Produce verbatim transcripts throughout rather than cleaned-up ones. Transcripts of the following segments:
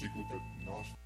Écoute, non, je...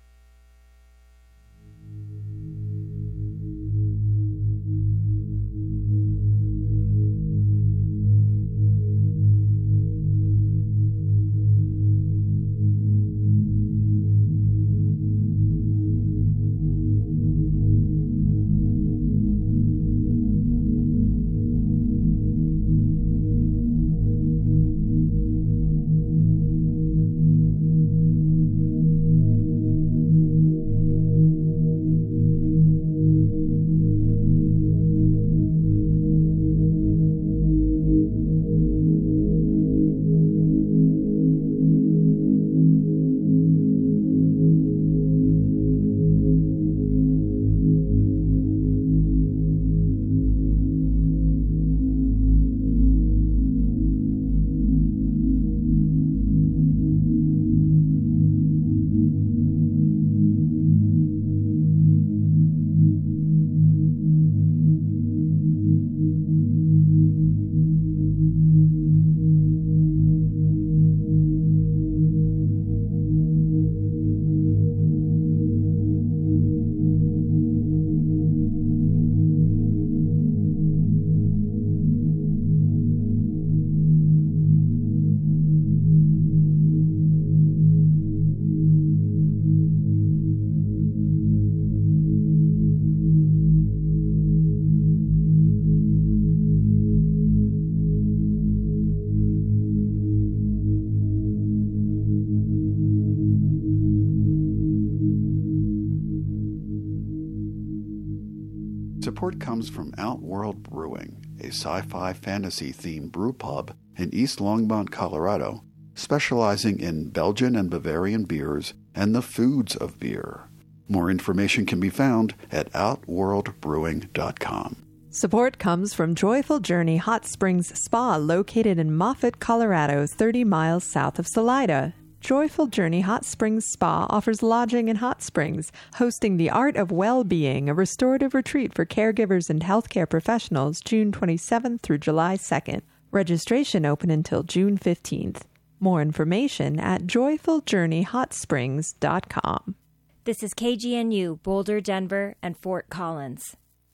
Support comes from Outworld Brewing, a sci-fi fantasy-themed brew pub in East Longmont, Colorado, specializing in Belgian and Bavarian beers and the foods of beer. More information can be found at outworld brewing dot com. Support comes from Joyful Journey Hot Springs Spa, located in Moffett, Colorado, thirty miles south of Salida. Joyful Journey Hot Springs Spa offers lodging in hot springs, hosting the Art of Well-Being, a restorative retreat for caregivers and healthcare professionals, June twenty-seventh through July second. Registration open until June fifteenth. More information at joyful journey hot springs dot com. This is K G N U, Boulder, Denver, and Fort Collins.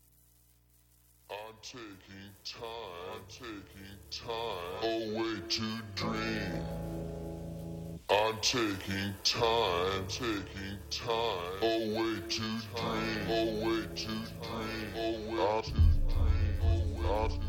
I'm taking time, taking time away to dream. I'm taking time, taking time away to dream, away to dream, away to dream, away to dream.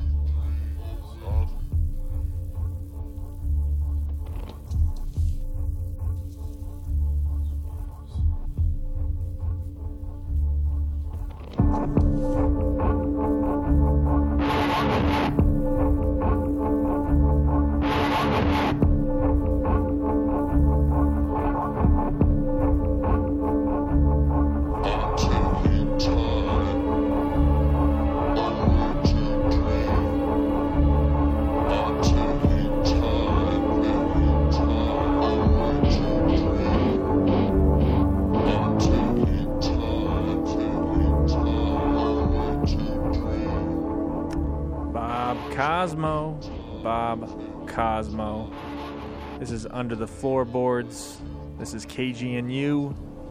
Cosmo, Bob Cosmo. This is Under the Floorboards. This is K G N U.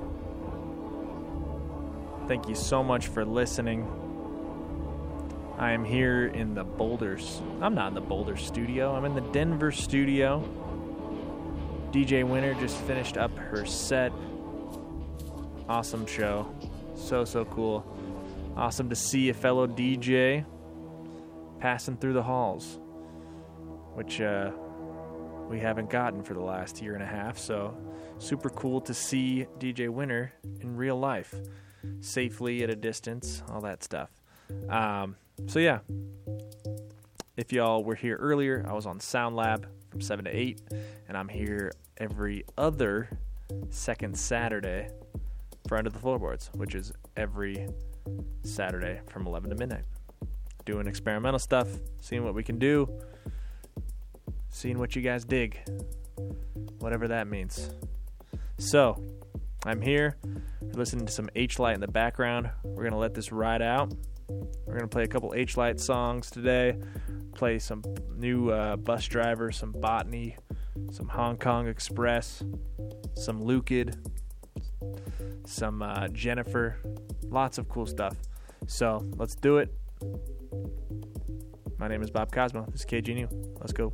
Thank you so much for listening. I am here in the Boulders. I'm not in the Boulder studio. I'm in the Denver studio. D J Winter just finished up her set. Awesome show. So, so cool. Awesome to see a fellow D J passing through the halls, which uh, we haven't gotten for the last year and a half, so super cool to see D J Winter in real life, safely at a distance, all that stuff. Um, so yeah, if y'all were here earlier, I was on Sound Lab from seven to eight, and I'm here every other second Saturday for Under the Floorboards, which is every Saturday from eleven to midnight. Doing experimental stuff, seeing what we can do, seeing what you guys dig, whatever that means. So, I'm here. We're listening to some H-Light in the background. We're going to let this ride out. We're going to play a couple H-Light songs today, play some new uh, Bus Driver, some Botany, some Hong Kong Express, some Lucid, some uh, Jennifer, lots of cool stuff. So let's do it. My name is Bob Cosmo. This is K G N U. Let's go.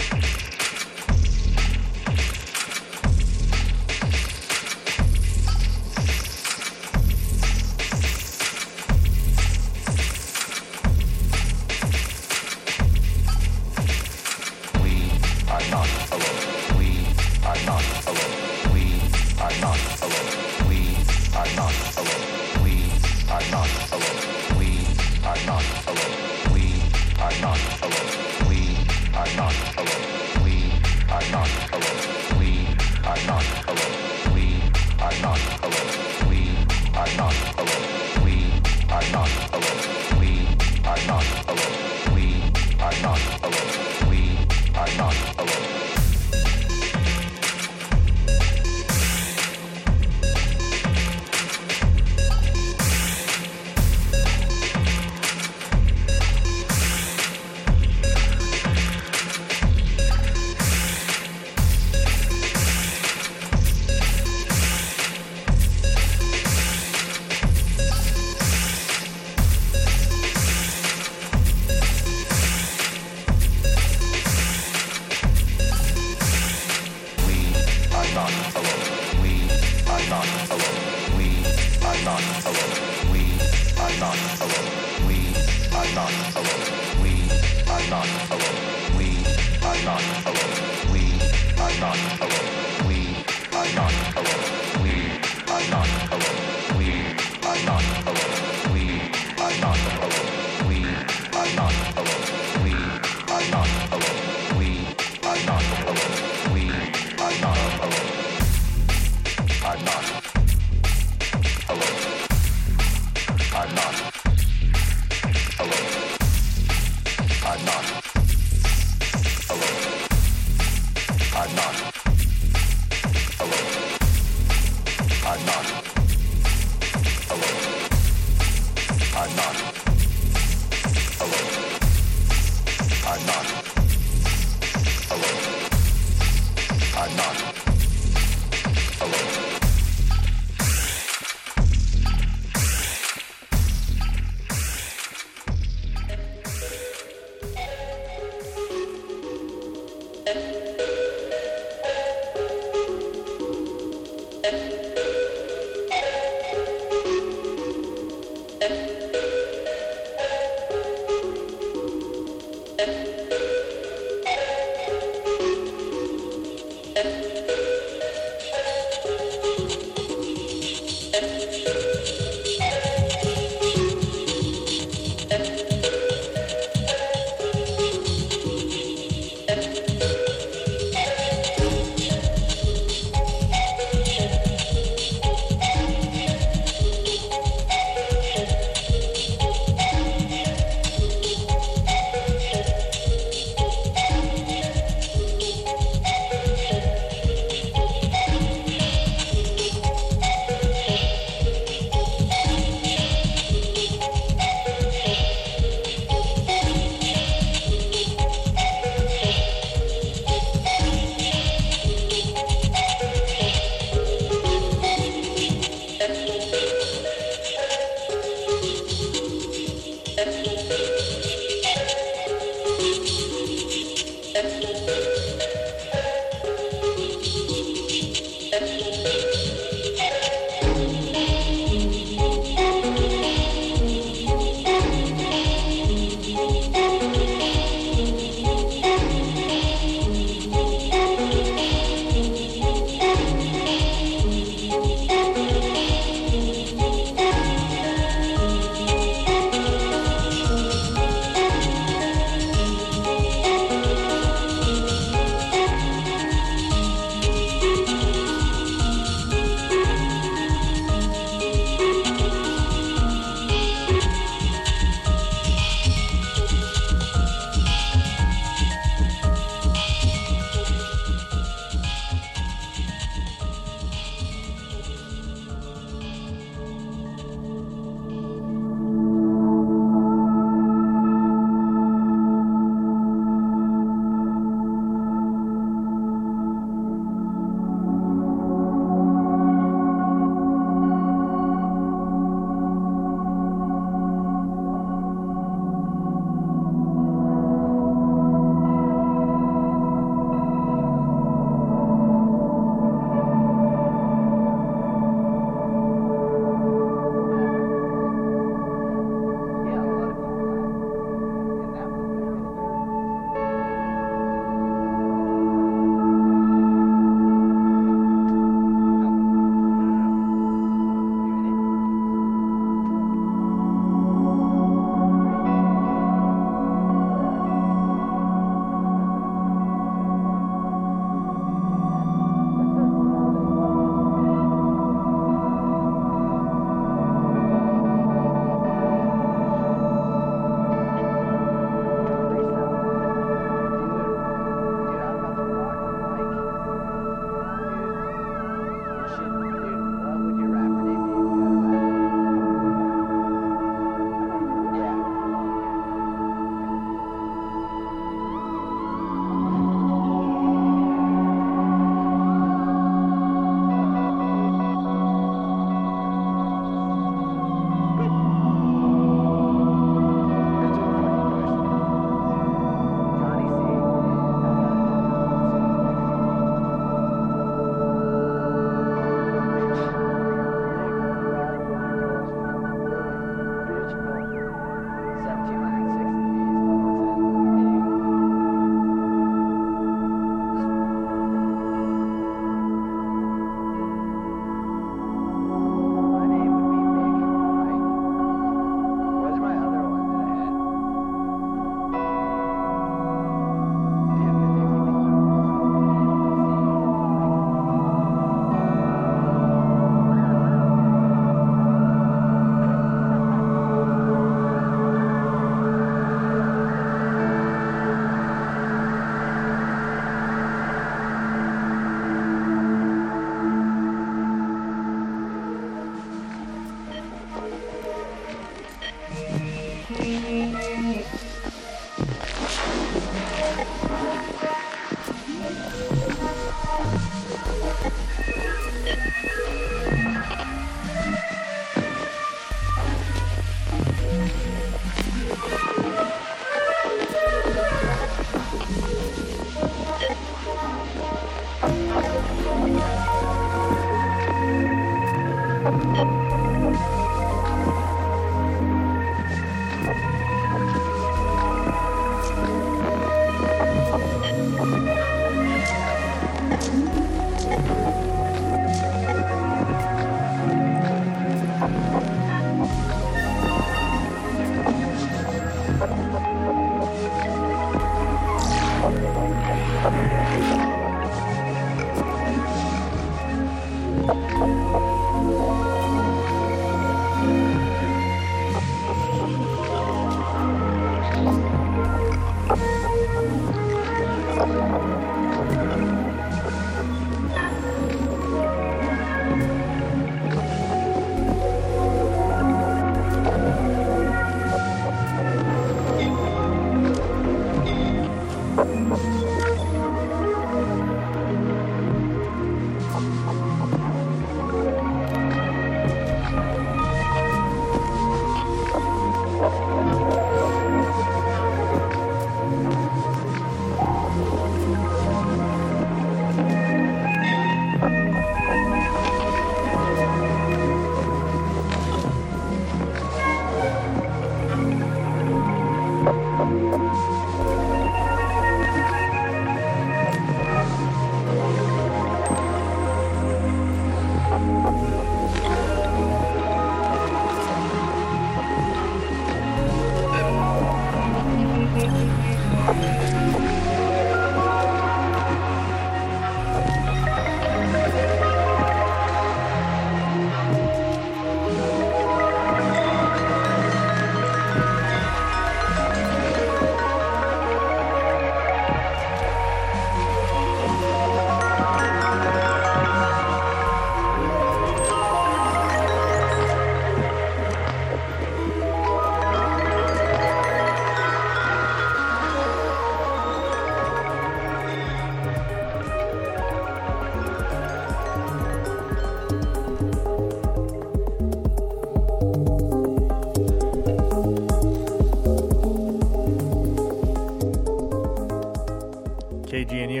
K G N U.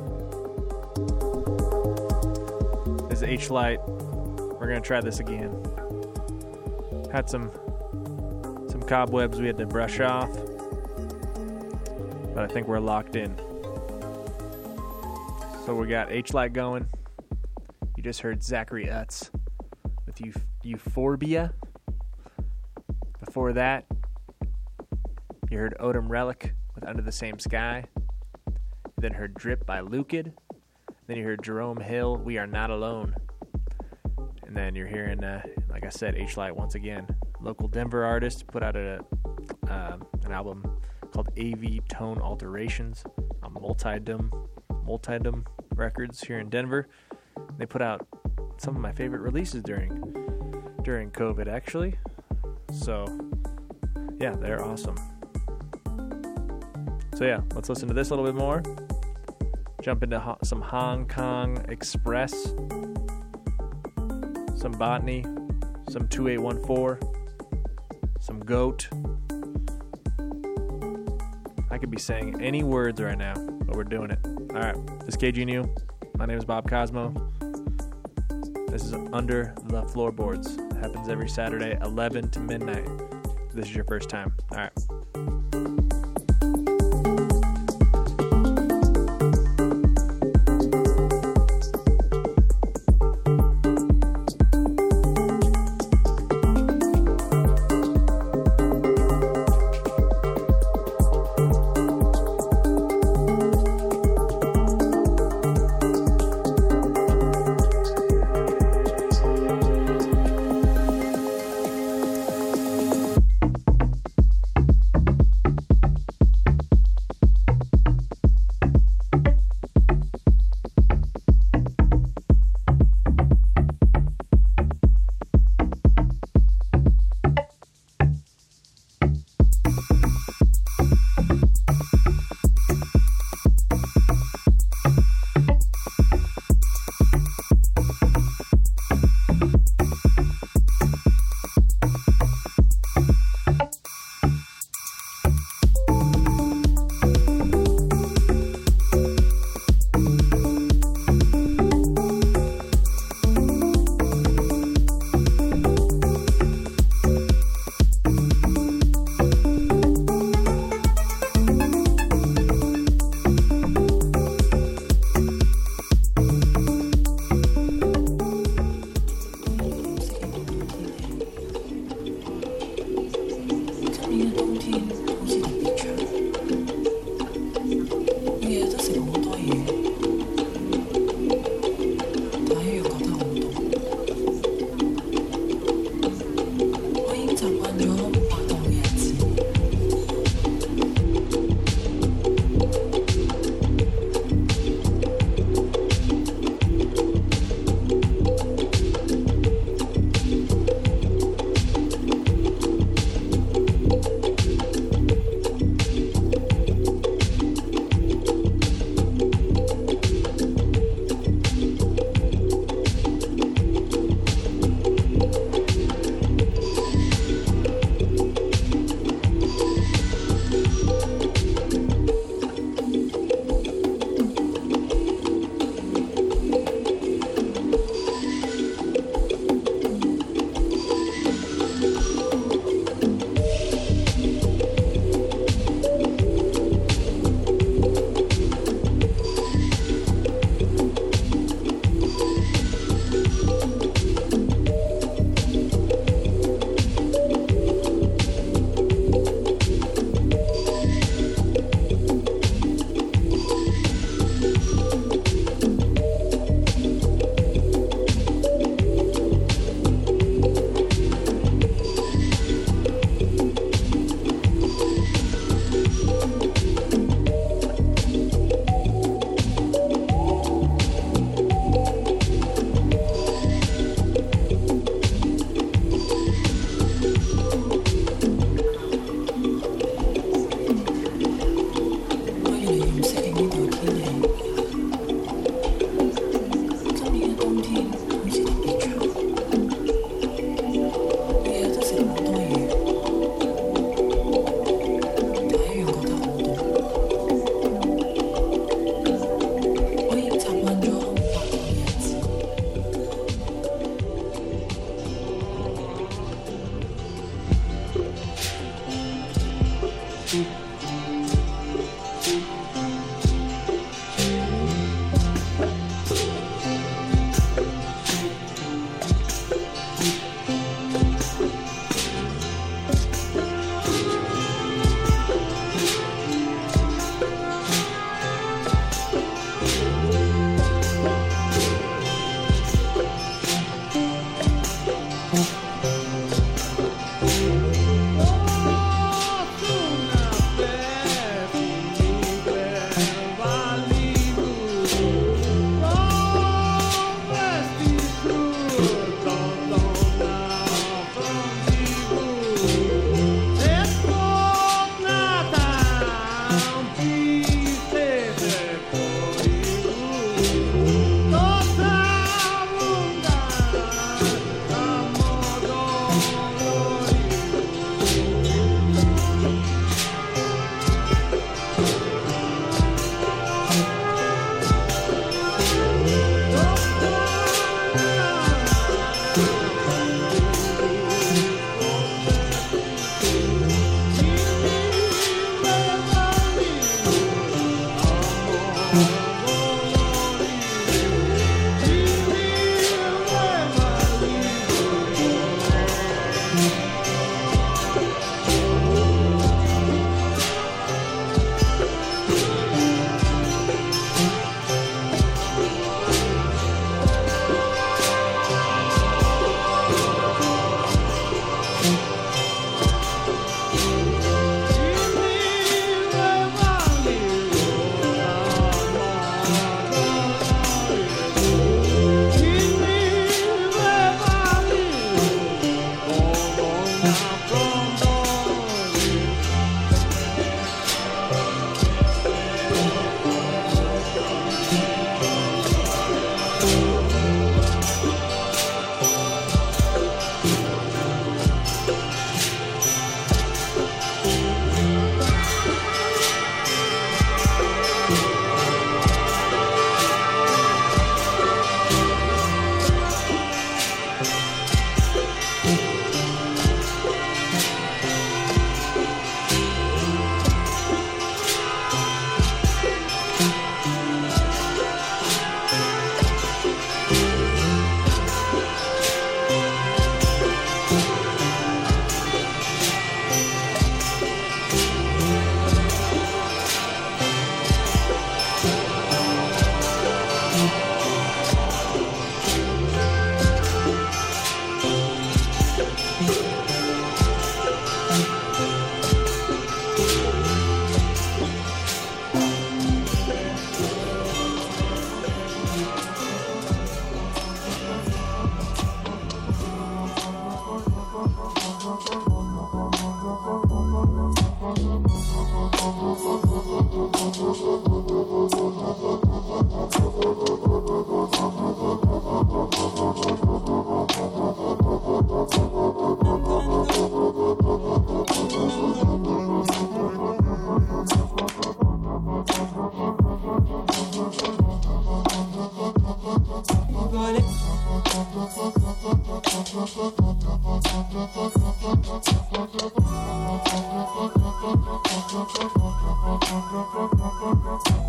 This is H-Light. We're going to try this again. Had some some cobwebs we had to brush off, but I think we're locked in. So we got H-Light going. You just heard Zachary Utz with Euph- Euphorbia. Before that, you heard Odom Relic with Under the Same Sky. Then heard Drip by Lukid. Then you heard Jerome Hill, We Are Not Alone. And then you're hearing, uh, like I said, H-Light once again. Local Denver artist put out a uh, an album called A V Tone Alterations on Multidum, Multidum Records here in Denver. They put out some of my favorite releases during during COVID, actually. So, yeah, they're awesome. So yeah, let's listen to this a little bit more. Jump into ho- some Hong Kong Express, some Botany, some two eight one four, some Goat. I could be saying any words right now, but we're doing it. All right, this is K G N U. My name is Bob Cosmo. This is Under the Floorboards. It happens every Saturday, eleven to midnight. If this is your first time. All right.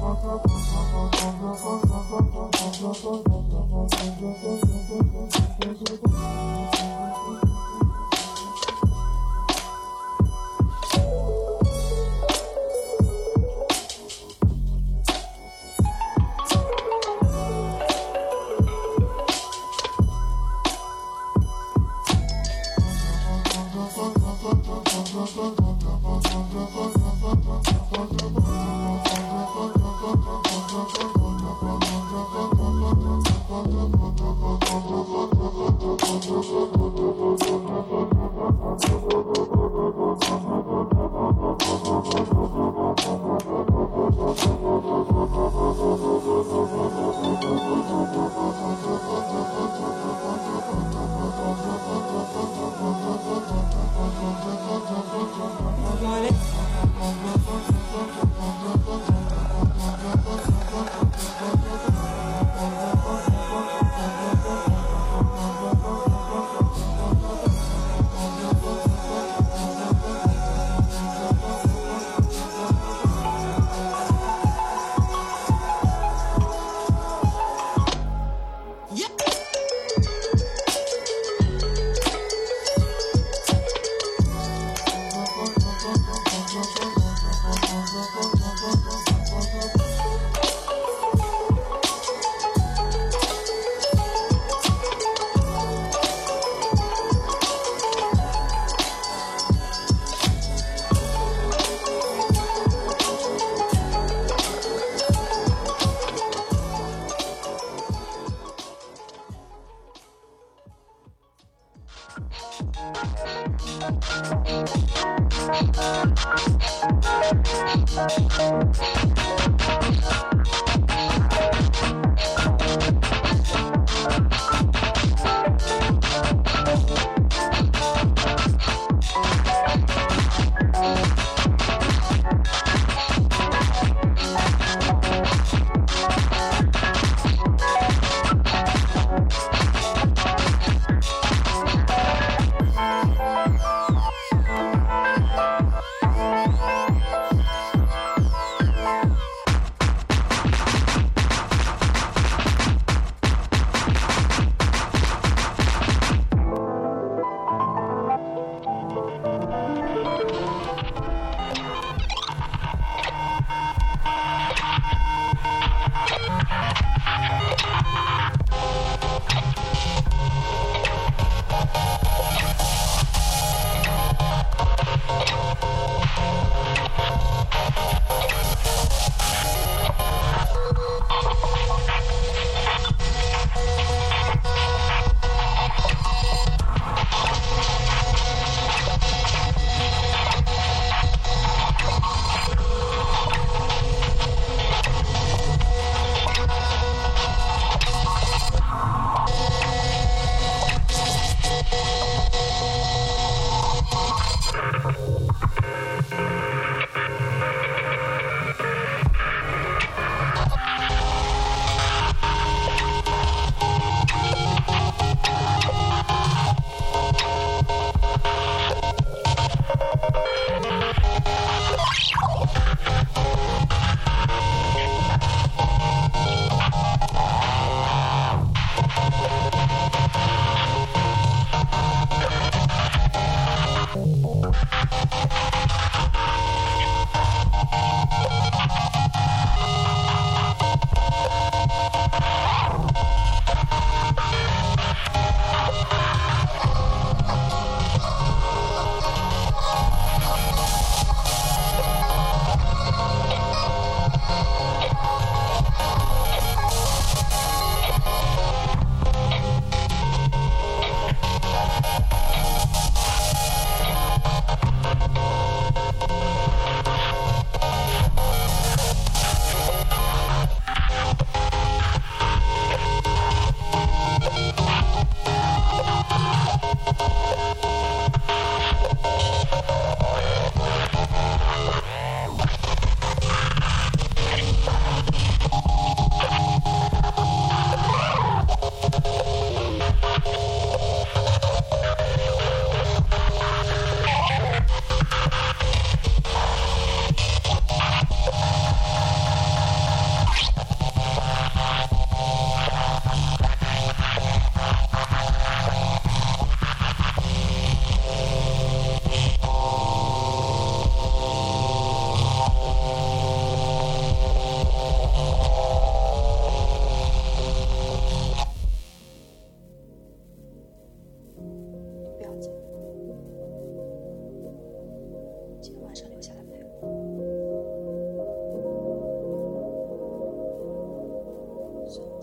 Thank you.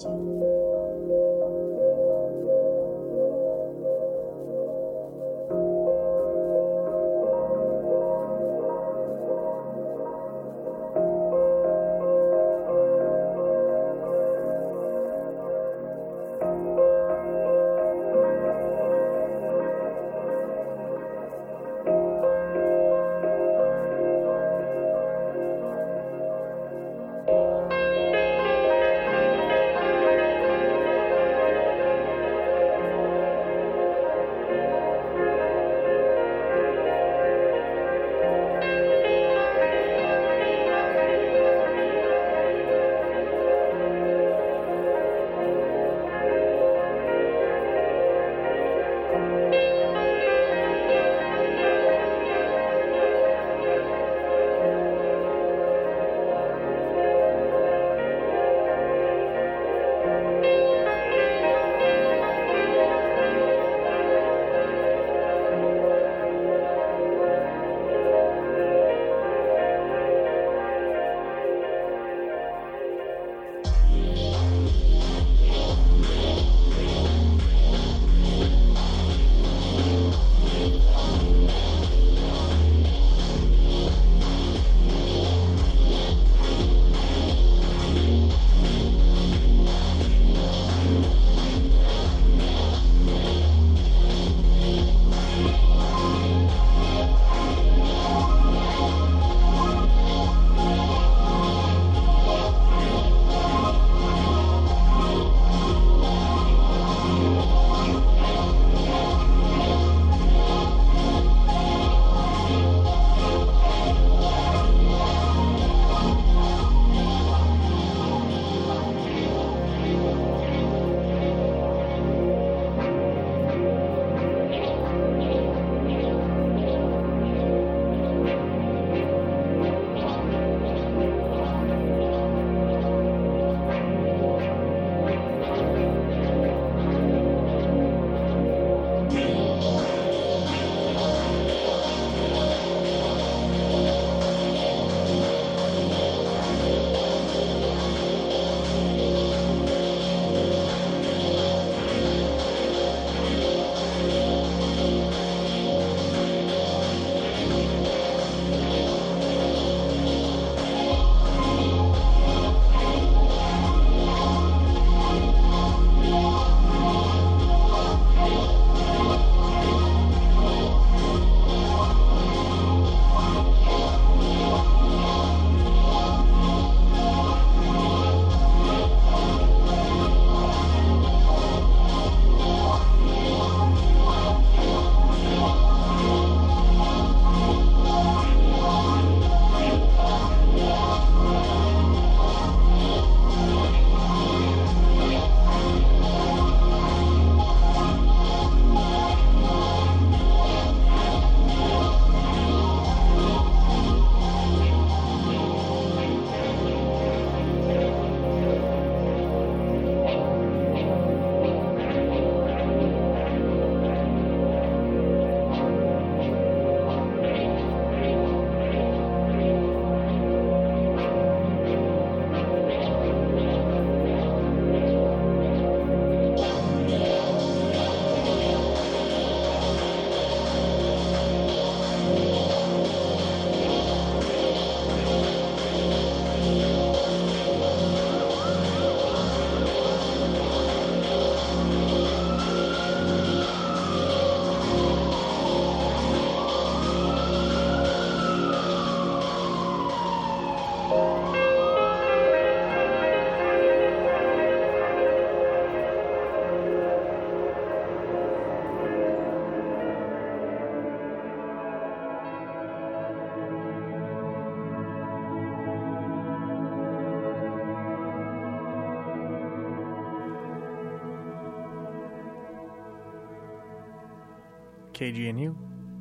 K G N U.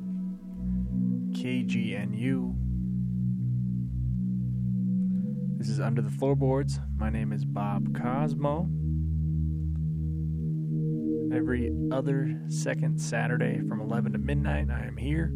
K G N U. This is Under the Floorboards. My name is Bob Cosmo. Every other second Saturday from eleven to midnight, I am here.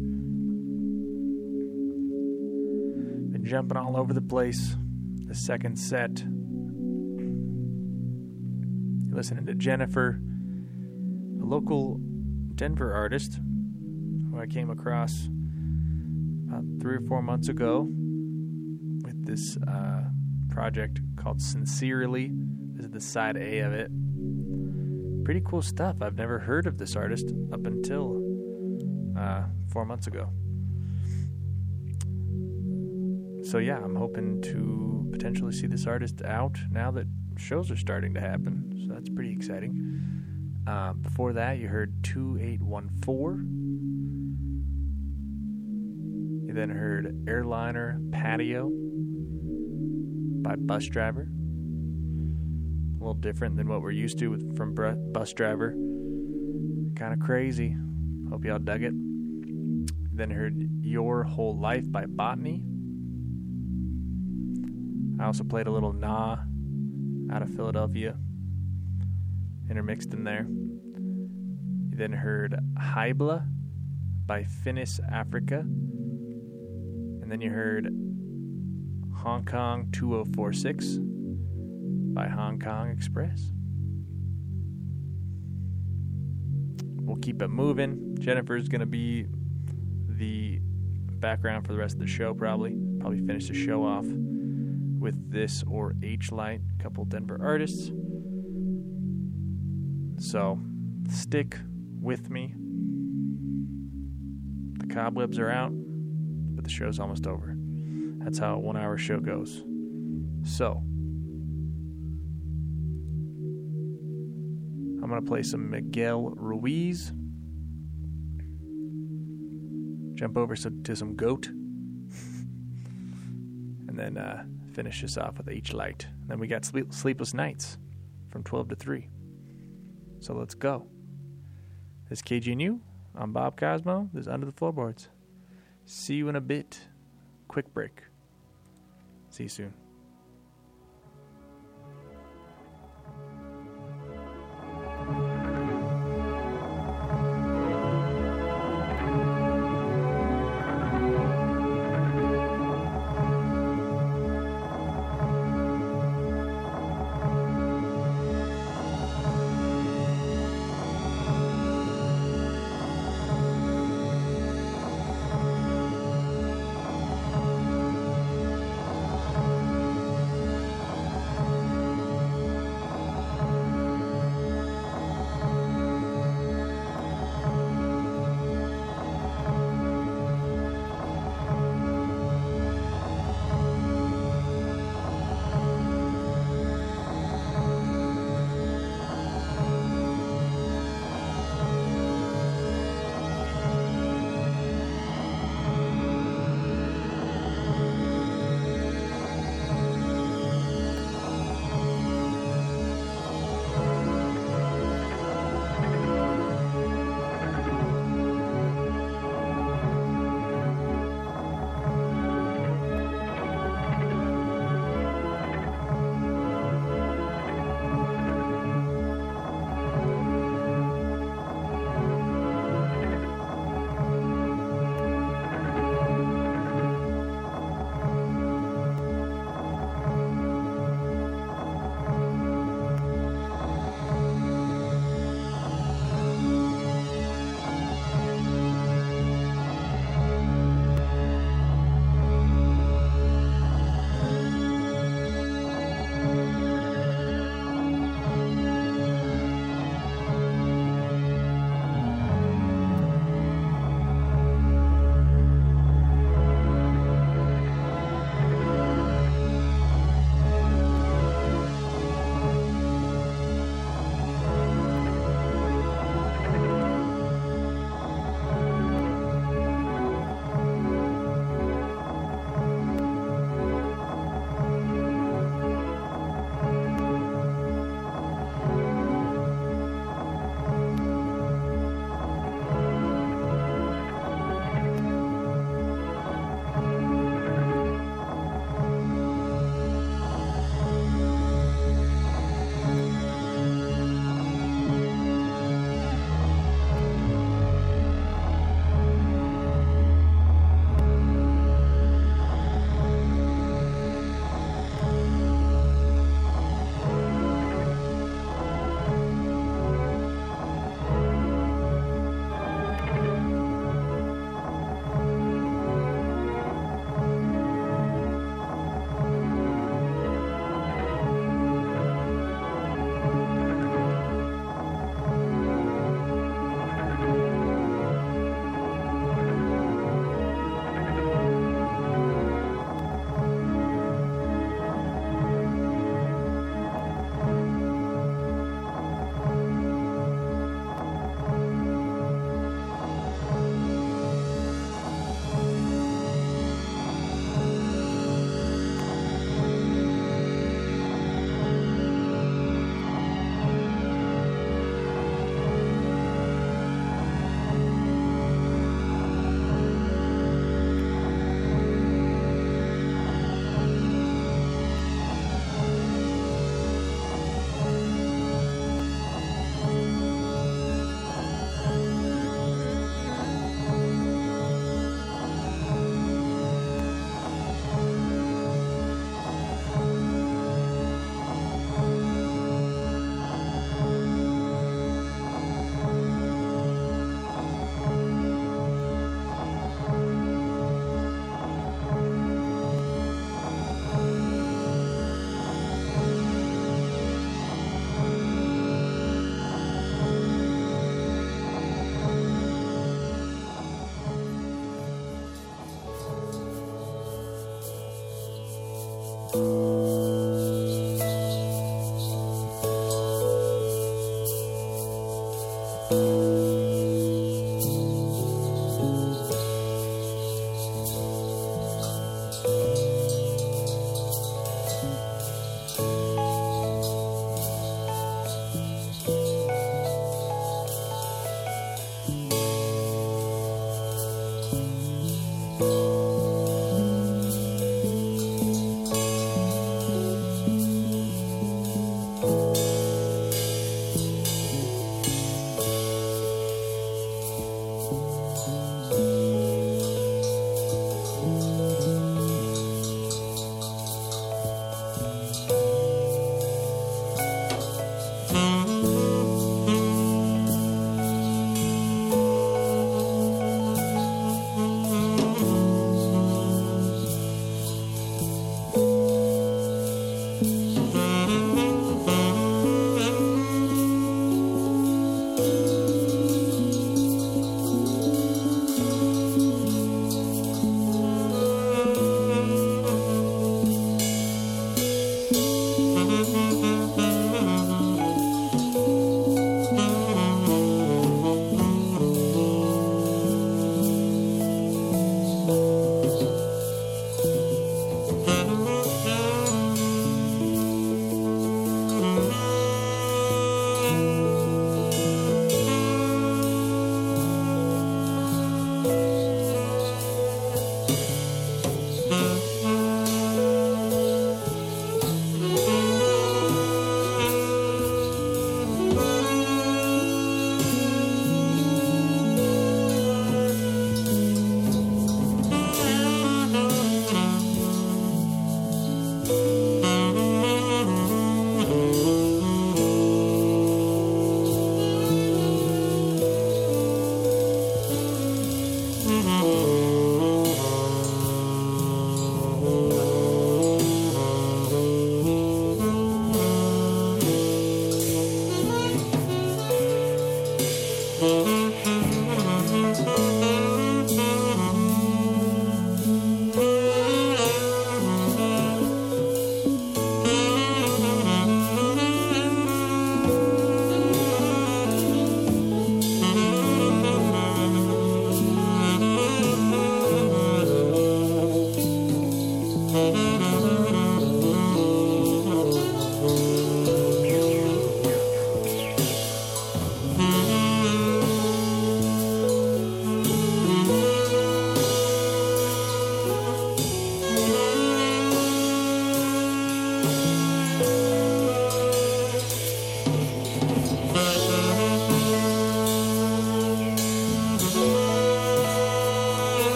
Been jumping all over the place. The second set You're listening to Jennifer, a local Denver artist who I came across about three or four months ago with this uh, project called Sincerely. This is the side A of it. Pretty cool stuff. I've never heard of this artist up until uh, four months ago. So yeah, I'm hoping to potentially see this artist out now that shows are starting to happen. So that's pretty exciting. Uh, before that, you heard two eight one four. You then heard Airliner Patio by Bus Driver. A little different than what we're used to with, from Br- Bus Driver. Kind of crazy. Hope y'all dug it. Then heard Your Whole Life by Botany. I also played a little Nah out of Philadelphia, intermixed in there. You then heard Hybla by Finis Africa. And then you heard Hong Kong two oh four six by Hong Kong Express. We'll keep it moving. Jennifer's going to be the background for the rest of the show, probably. Probably finish the show off with this or H-Light, a couple Denver artists. So, stick with me. The cobwebs are out, but the show's almost over. That's how a one-hour show goes. So, I'm going to play some Miguel Ruiz. Jump over to some Goat. And then uh, finish this off with H-Light. Then we got Sleep- Sleepless Nights from twelve to three. So let's go. This is K G N U. I'm Bob Cosmo. This is Under the Floorboards. See you in a bit. Quick break. See you soon.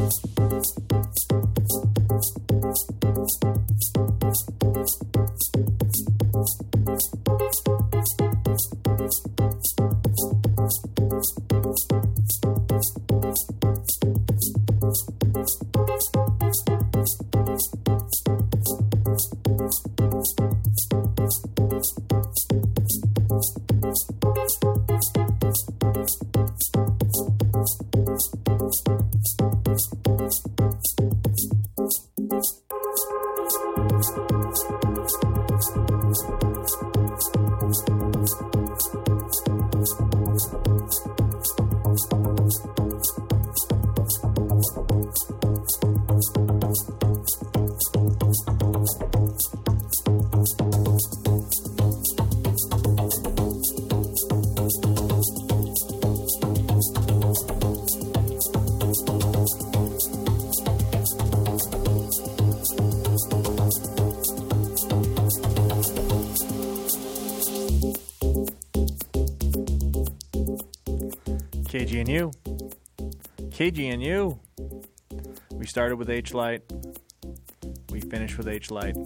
K G N U. K G N U. We started with H-Light. We finished with H-Light.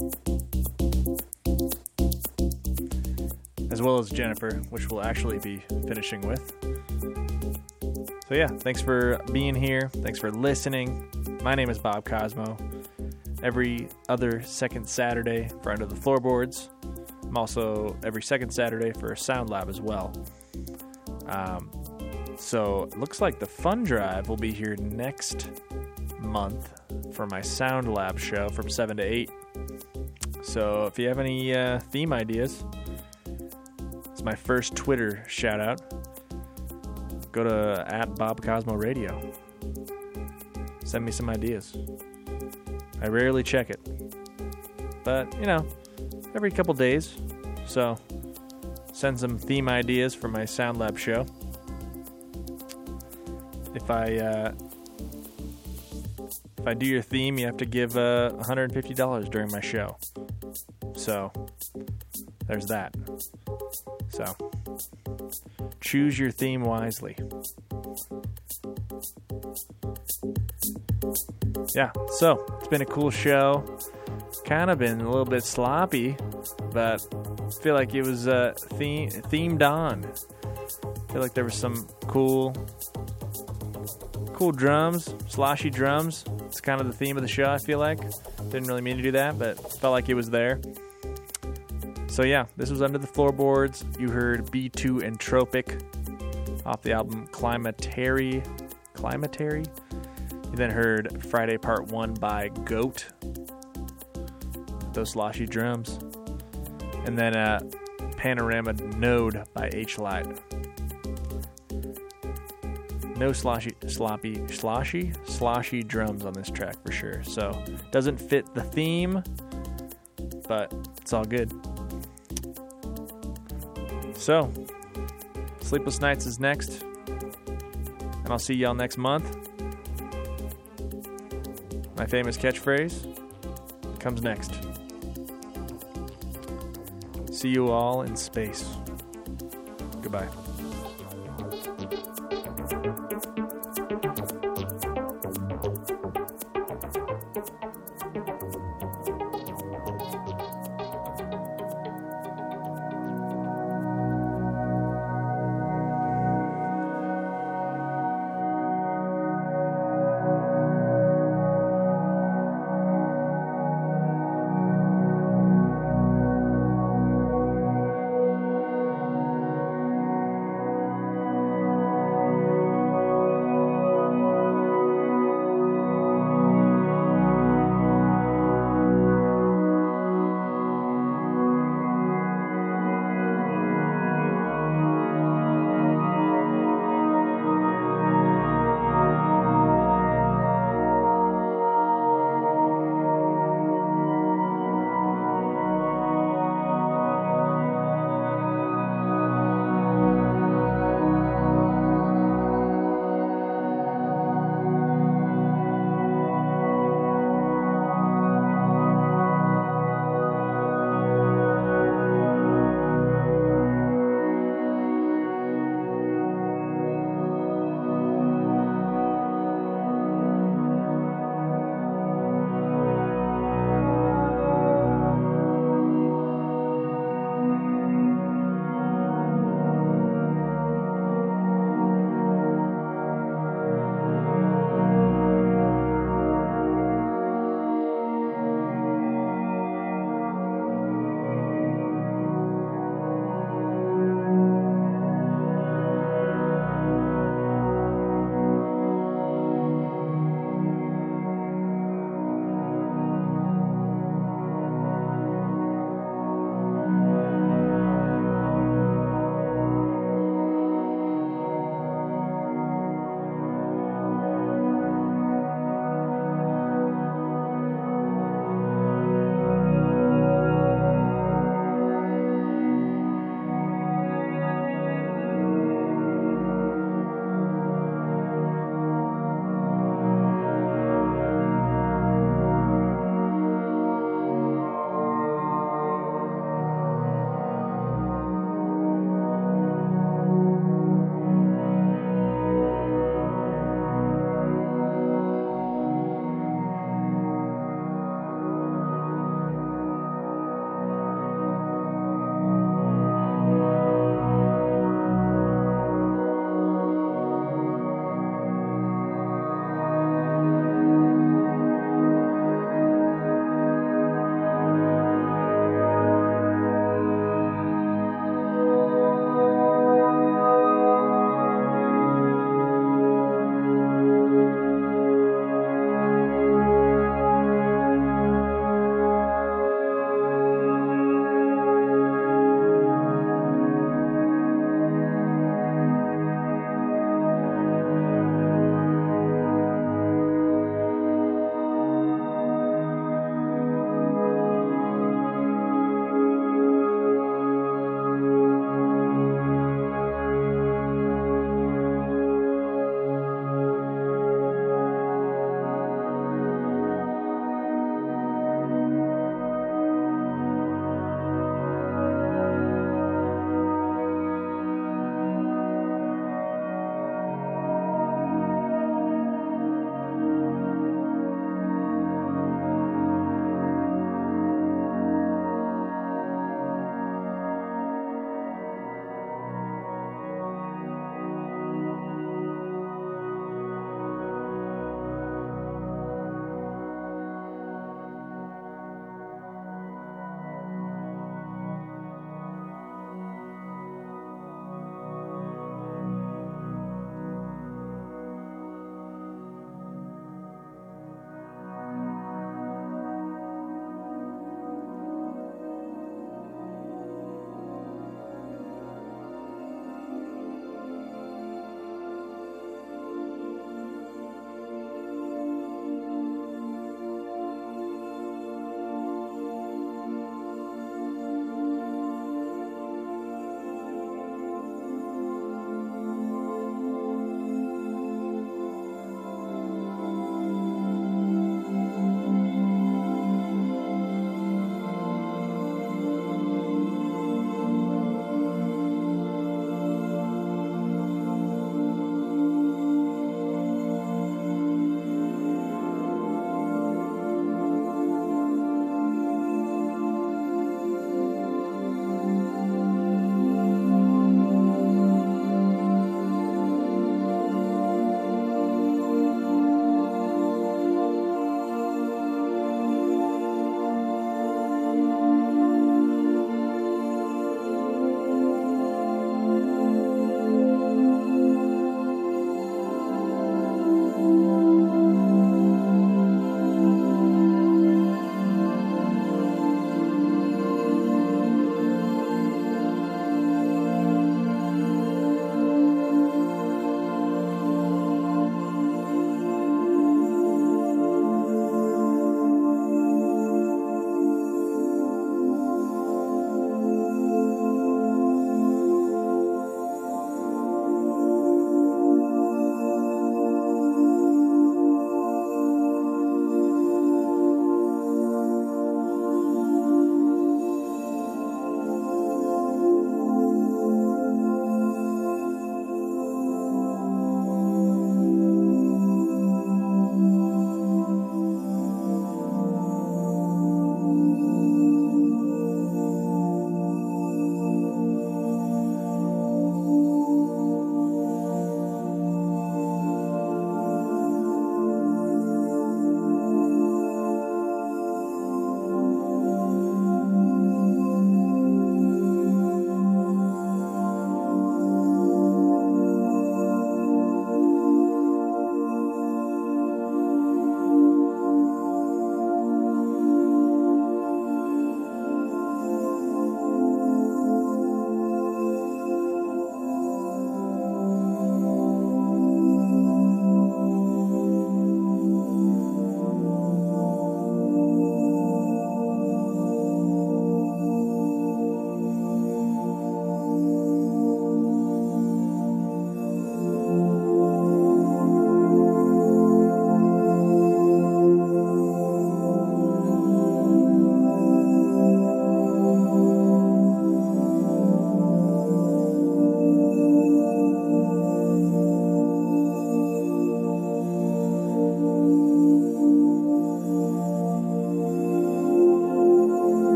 As well as Jennifer, which we'll actually be finishing with. So yeah, thanks for being here. Thanks for listening. My name is Bob Cosmo. Every other second Saturday for Under the Floorboards. I'm also every second Saturday for Sound Lab as well. Um, so it looks like the Fun Drive will be here next month for my Sound Lab show from seven to eight. So if you have any uh, theme ideas, it's my first Twitter shout out. Go to at Bob Cosmo Radio. Send me some ideas. I rarely check it, but you know, every couple days. So send some theme ideas for my Sound Lab show. If I uh, if I do your theme, you have to give uh, one hundred fifty dollars during my show. So there's that. So choose your theme wisely. Yeah, so it's been a cool show. Kind of been a little bit sloppy, but I feel like it was uh, theme- themed on. I feel like there was some cool, cool drums, sloshy drums. It's kind of the theme of the show, I feel like. Didn't really mean to do that, but felt like it was there. So yeah, this was Under the Floorboards. You heard B two Entropic off the album Climatary. Climatary? You then heard Friday Part one by Goat. Those sloshy drums. And then uh, Panorama Node by H-Light. No sloshy, sloppy, sloshy, sloshy drums on this track for sure. So, doesn't fit the theme, but it's all good. So, Sleepless Nights is next. And I'll see y'all next month. My famous catchphrase comes next. See you all in space. Goodbye.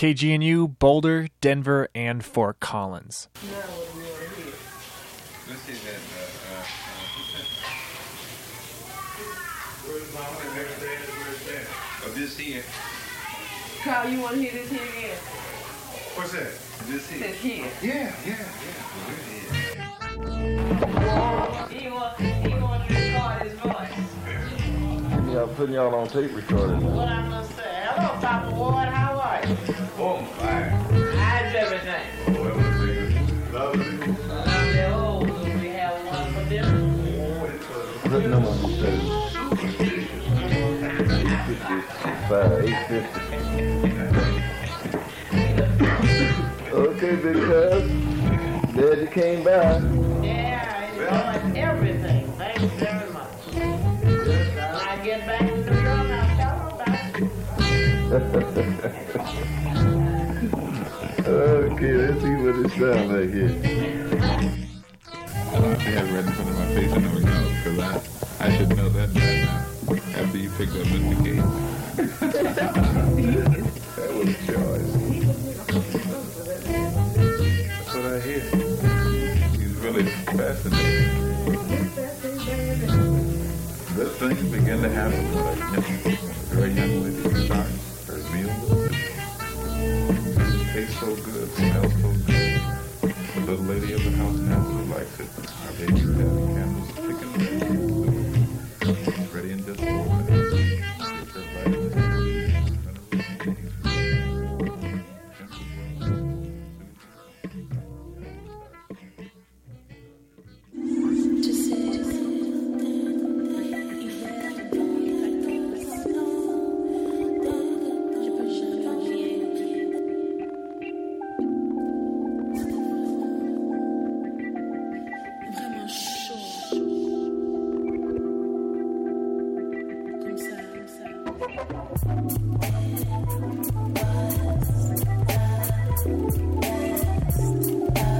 K G N U, Boulder, Denver, and Fort Collins. Let's see that. Uh, uh, Where's my where's that? Oh, this here. Kyle, you want to hear this here again? What's that? This here. This here. Yeah, yeah, yeah. Well, it is. He want, he want to record his voice. Yeah, I'm putting y'all on tape recording. What I'm gonna say? Hello, Papa Ward. How are you? Oh, fine. How's everything? Oh, everything. Lovely. Lovely. Oh, do we have one for dinner? What number you say? fifty-five, eight fifty. Okay, big cuz. Daddy came by. Yeah, enjoyed everything. Thank you very much. When I get back to New York, I'll tell about it. Okay, let's see what it sounds like here. I don't have right in front of my face, I know it knows, because I, I should know that by now, after you picked up Mister Gates. That was a choice. That's what I hear. He's really fascinating. Good things begin to happen when a very young lady starts her meal. It tastes so good, smells so good. The little lady of the house naturally likes it. Our baby's having candles, chicken, food. Ready in just four minutes. Get her vitamins, Bye.